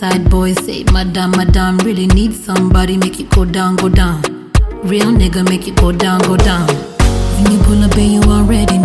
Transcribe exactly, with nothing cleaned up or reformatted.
side boys say, Madam, Madam, really need somebody, make you go down, go down. Real nigga make you go down, go down. When you pull up and you already